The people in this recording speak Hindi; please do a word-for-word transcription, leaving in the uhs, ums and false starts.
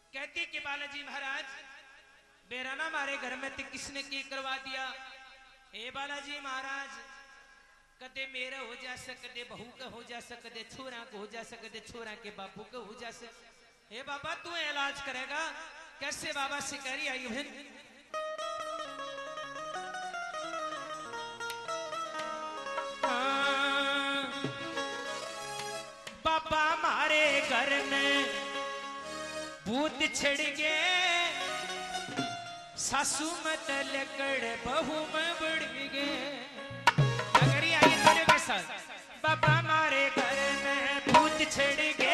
कहती कि बालाजी महाराज बेराना हमारे घर में तो किसने की करवा दिया। हे बालाजी महाराज कदे मेरा हो जा कदे बहू का हो जा कदे छोरा को हो जा कदे छोरा के बापू का हो जा। हे बाबा तू इलाज करेगा कैसे? बाबा शिकारी आई बहन बाबा हमारे घर में भूत छिड़ गए, सासू मत लकड़ बहू में बढ़ गए। अगर आई तेरे के साथ बाबा हमारे घर में भूत छिड़ गए,